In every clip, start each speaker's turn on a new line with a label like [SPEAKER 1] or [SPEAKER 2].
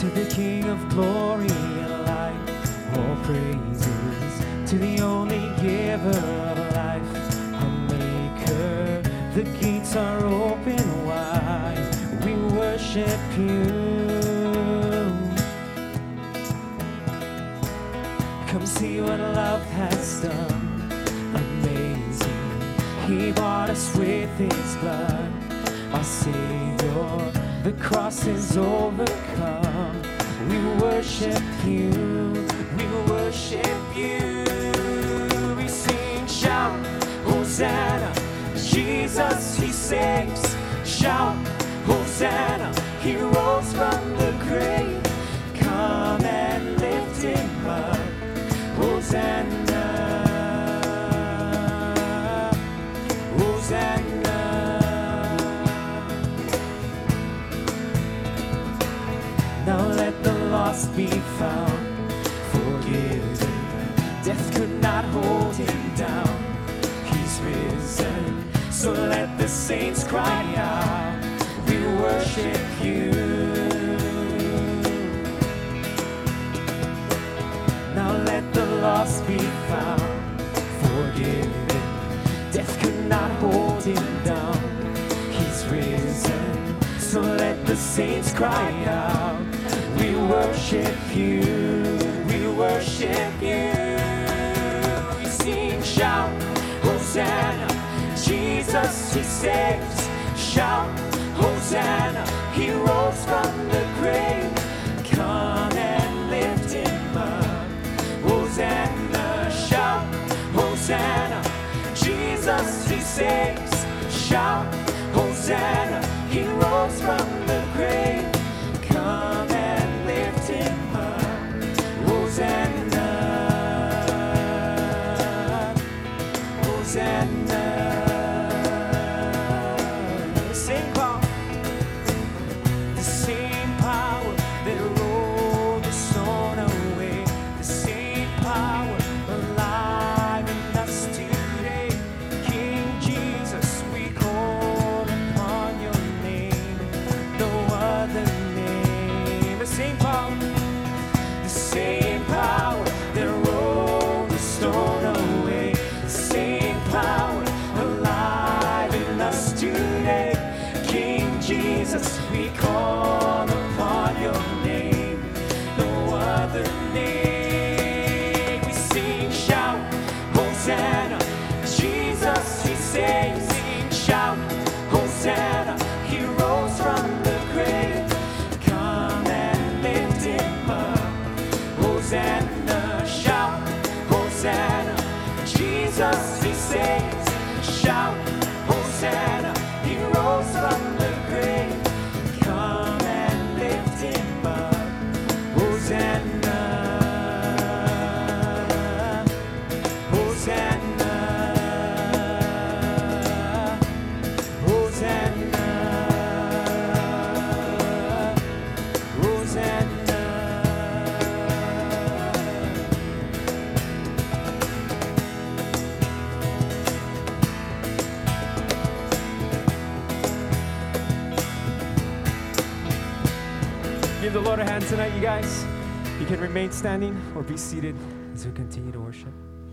[SPEAKER 1] to the King of glory and light. All praises to the only giver of life, our maker. The gates are open wide, we worship you. Come see what love has done, amazing. He bought us with his blood, our Savior. The cross is overcome. We worship you, we worship you. We sing, shout, Hosanna, Jesus, he saves. Shout, Hosanna, he rose from the grave. Come and lift him up. Hosanna, Hosanna. Now let the lost be found, forgiven. Death could not hold him down. He's risen, so let the saints cry out. We worship you. Now let the lost be found, forgiven. Death could not hold him down. He's risen, so let the saints cry out. We worship you, we worship you. We sing, shout, Hosanna, Jesus, he saves. Shout, Hosanna, he rose from the grave. Come and lift him up. Hosanna, shout, Hosanna, Jesus, he saves. Shout, Hosanna, he rose from the grave. Come and lift him up. Hosanna, Hosanna. Sing power, the same power that rolled the stone away, the same power alive in us today. King Jesus, we call upon your name, no other name. The same power that rolled the stone away, the same power alive in us today. King Jesus, we call upon your name, no other name. We sing, shout, Hosanna, Jesus, he saves. Sing, shout, Hosanna, he rose from the grave. Come and lift him up. Hosanna, shout, Hosanna, Jesus, he saves. Shout, Hosanna, he rose from the grave. Come and lift him up. Hosanna, Hosanna, Hosanna, Hosanna. Give the Lord a hand tonight, you guys. You can remain standing or be seated as we continue to worship.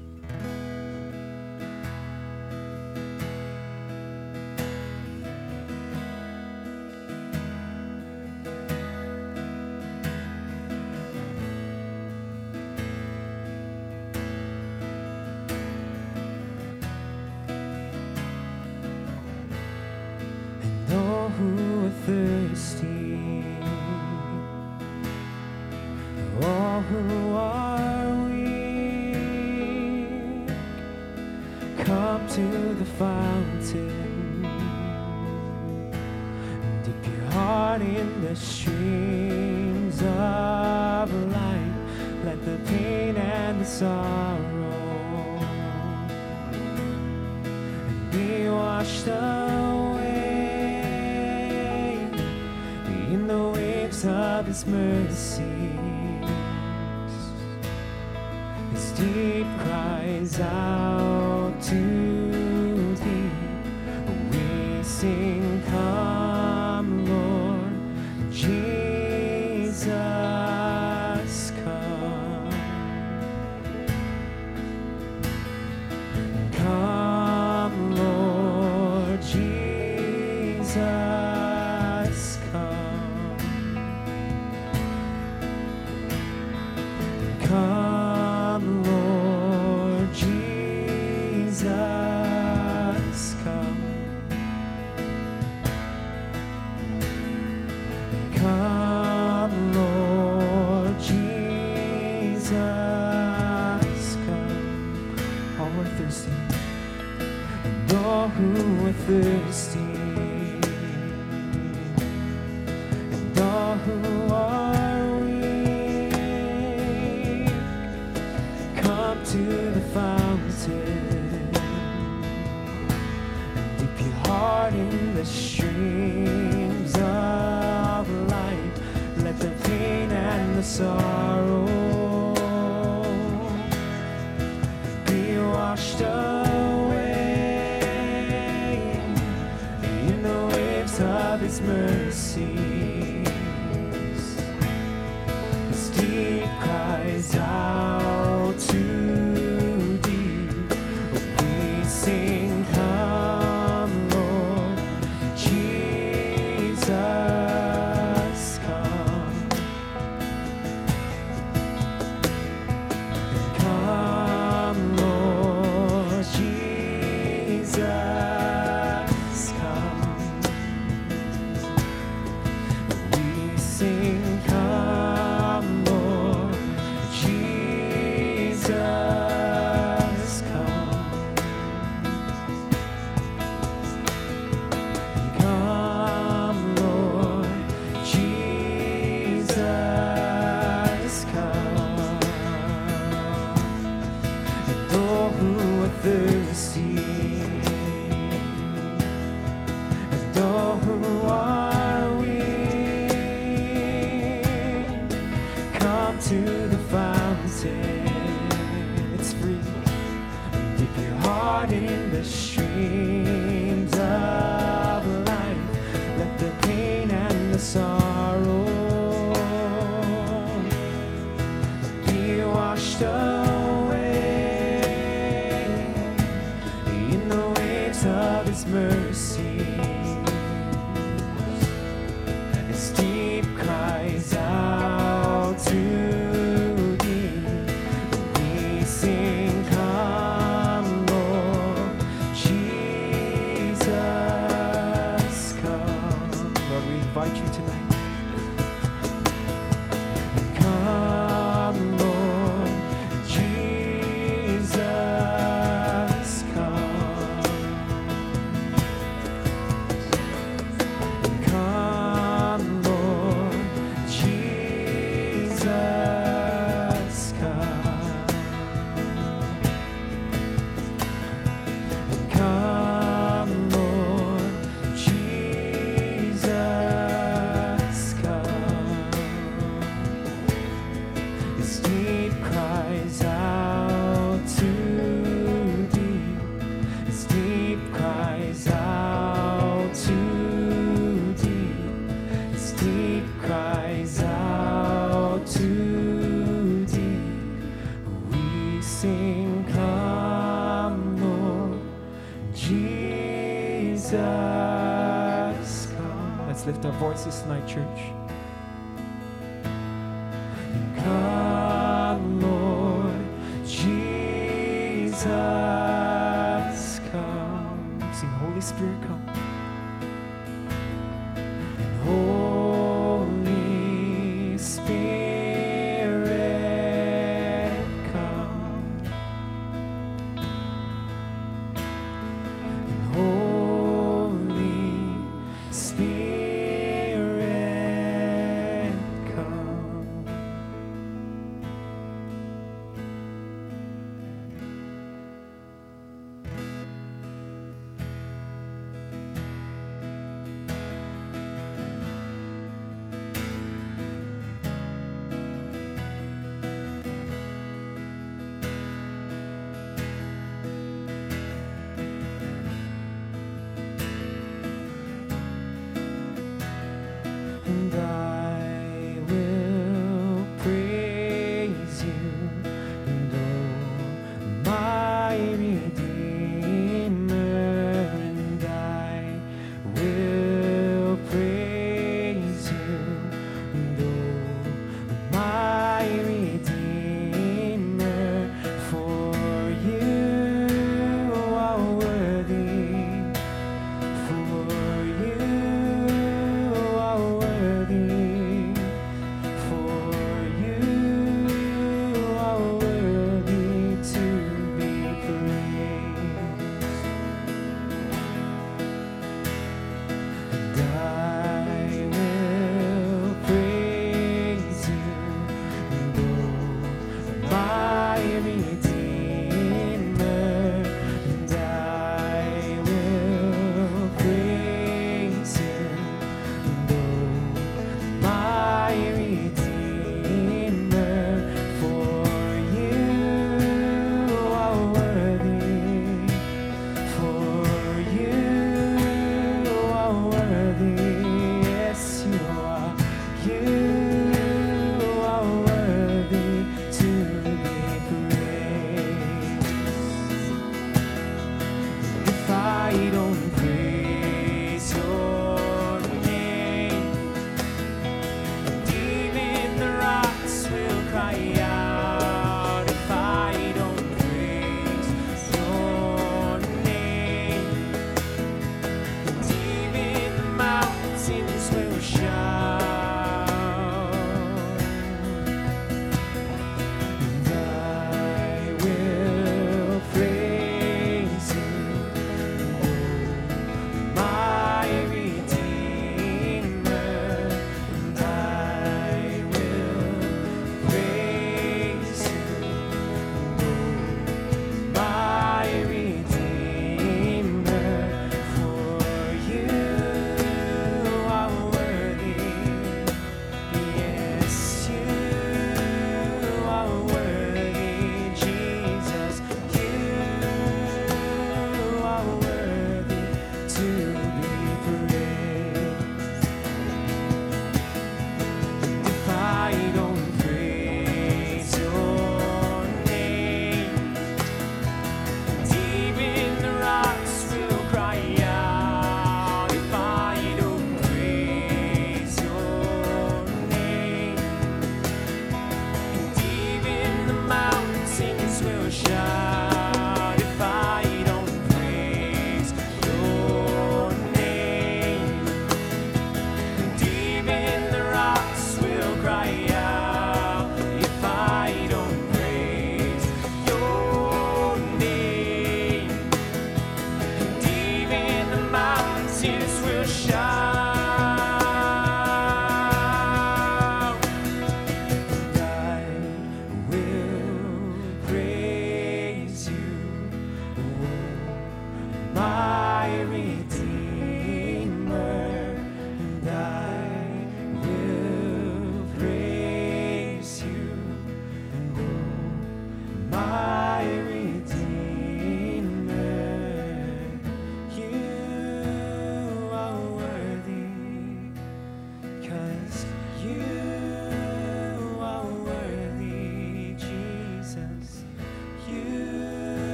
[SPEAKER 1] And all who are thirsty, all who are weak, come to the fountain, dip your heart in the streams of light. Let the pain and the sorrow be washed away in the waves of his mercy. His deep cries out to thee. We sing, come, Lord Jesus. come. Come, Lord Jesus, come. Come, Lord Jesus, come. All who are thirsty, and all who are thirsty, and all who are weak, come to the fountain, dip your heart in the streams of life. Let the pain and the sorrow be washed away in the waves of His mercies. As deep cries out to deep, we sing, come, Lord Jesus, come. Come, Lord Jesus, come. We sing, come, Lord Jesus, come. Come, Lord Jesus, come. And all who are thirsty, and all who are weak, come to the fountain. It's free. Dip your heart in the streams of life. Let the pain and the sorrow be washed away in the waves of His mercy. As deep cries out to deep, we sing, come, Lord Jesus, come. Lord, we invite you tonight. Come, Lord Jesus, come. Come, Lord Jesus, come. Come, Lord Jesus, come. His deep cries out to deep. His deep cries out to deep. His deep cries out to deep. We sing, come, Lord Jesus, come. Let's lift our voices tonight, church. Come, Lord Jesus, come. Sing, Holy Spirit, come. Holy Spirit, come. Holy Spirit, come.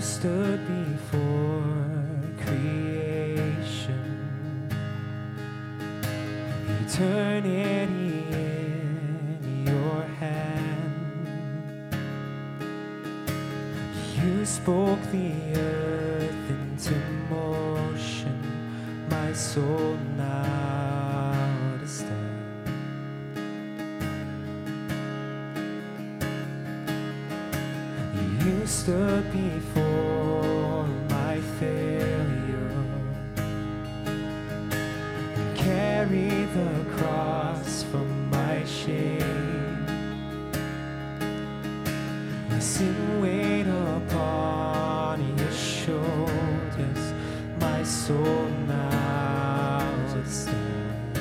[SPEAKER 1] stood before creation, eternity in your hand. You spoke the earth into motion, my soul now to stand. You stood before my failure, carried the cross from my shame. My sin weighed upon your shoulders, my soul now to stand.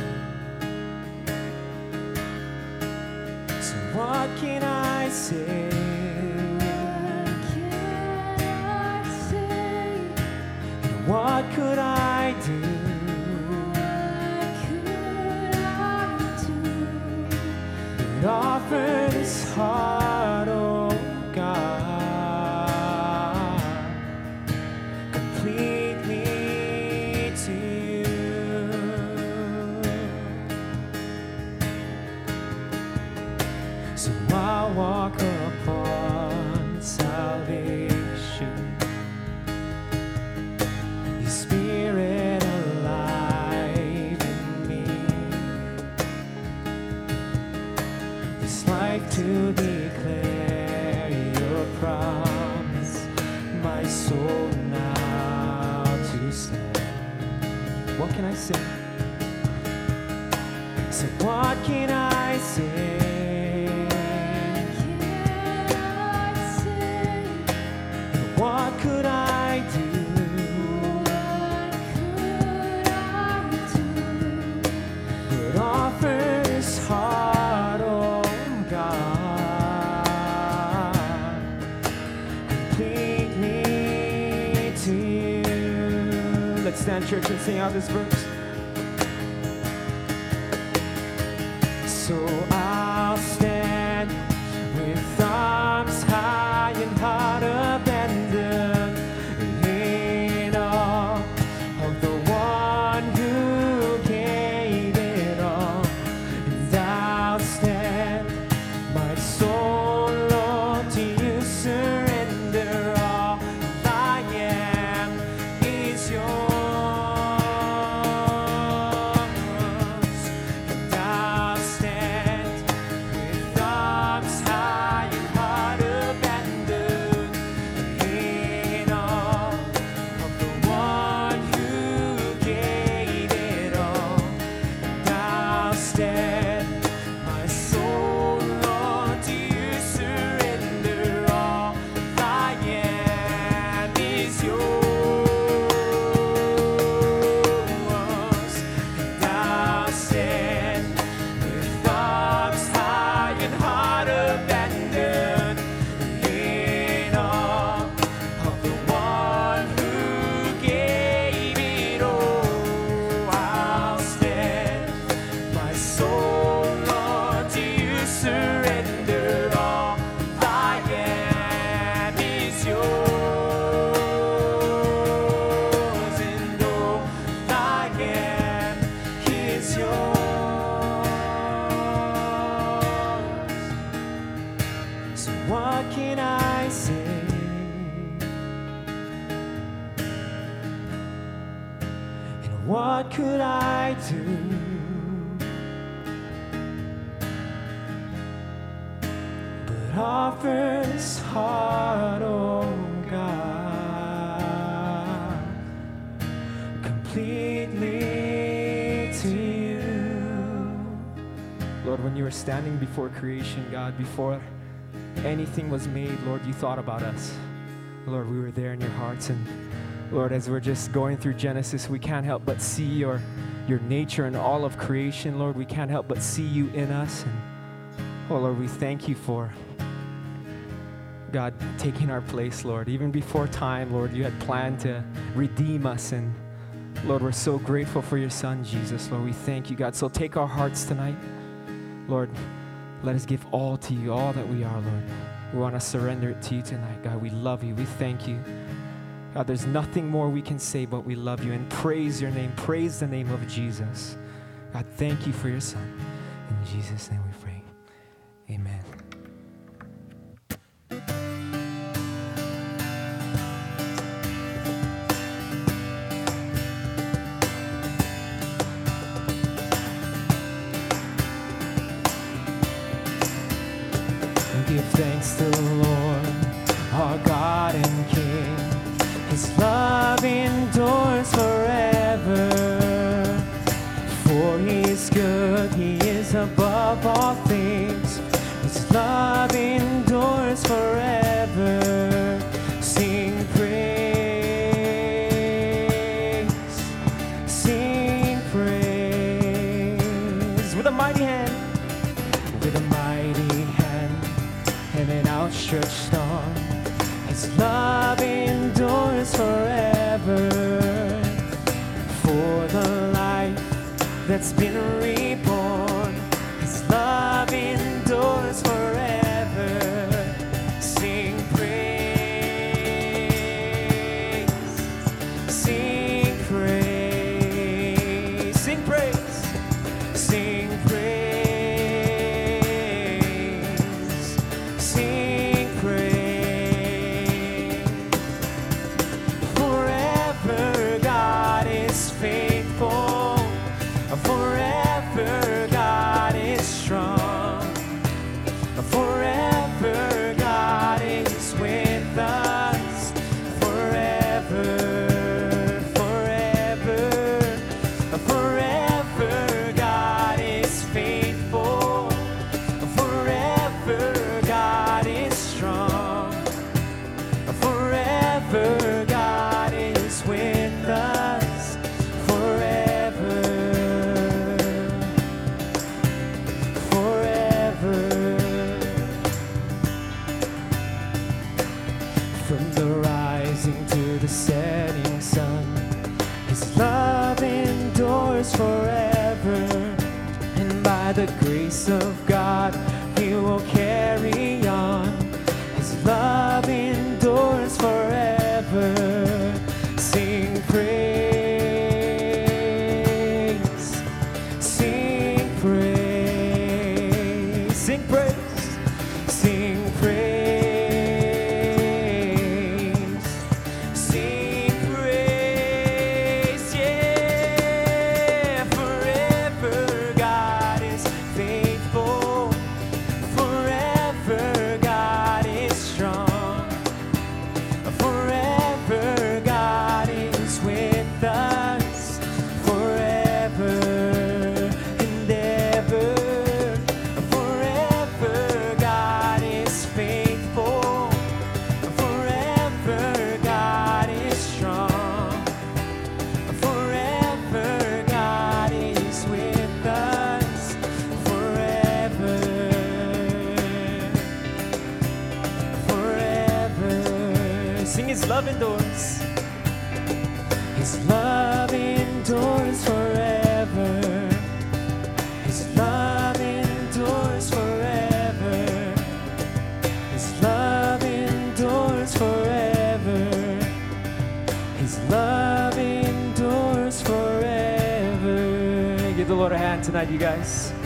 [SPEAKER 1] So what can I say? What could I do? But offer this heart, oh God, completely to you. So I'll walk upon salvation, Spirit alive in me. This life to declare your promise, my soul now to stand. What can I say? So what can I say? What could I do? Heart, oh God, completely to you. Let's stand, church, and sing out this verse. So I'll stand with arms high and heart abandoned in awe of the one who gave it all. My soul, Lord, to you surrender. All I am is yours. And I'll stand with arms high and heart abandoned in awe of the one who gave it all. And I'll stand. My soul, Lord, to you surrender. All I am is yours. And I'll stand with arms high and heart abandoned in awe of the one who gave it all. I'll stand. My soul, Lord, to you surrender. All I am is yours, and all I am is yours. So what can I say? And what could I do? Offer this heart, oh God, completely to you. Lord, when you were standing before creation, God, before anything was made, Lord, you thought about us. Lord, we were there in your hearts. And Lord, as we're just going through Genesis, we can't help but see your nature and all of creation. Lord, we can't help but see you in us. And oh, Lord, we thank you for God taking our place, Lord. Even before time, Lord, you had planned to redeem us. And Lord, we're so grateful for your Son, Jesus. Lord, we thank you, God. So take our hearts tonight. Lord, let us give all to you, all that we are, Lord. We want to surrender it to you tonight, God. We love you. We thank you. God, there's nothing more we can say but we love you and praise your name. Praise the name of Jesus. God, thank you for your Son. In Jesus' name we pray. Amen. Give thanks to the Lord, our God and King. His love endures forever. For he is good, he is above all things. His love endures forever. Sing praise, sing praise. With a mighty hand, with a mighty hand and an outstretched arm. His love endures forever. For the life that's been reborn, his love endures forever. Sing praise, sing praise, sing praise, sing praise, sing praise. Forever God is faithful. Forever God is strong. Forever God is with us. Forever, forever, forever God is faithful. Forever God is strong. Forever God is with us. Forever, forever. From the rising to the setting sun, his love endures forever. And by the grace of God, he will carry on. His love endures forever. Sing praise, sing praise, sing praise, sing praise, sing praise, yeah. Forever God is faithful. Forever God is strong. Forever God is with us. Forever and ever. Forever God is faithful. Forever God is strong. Forever God is with us. Forever, forever. Sing his love endures. His love endures forever. His love endures forever. His love endures forever. His love endures forever. Give the Lord a hand tonight, you guys.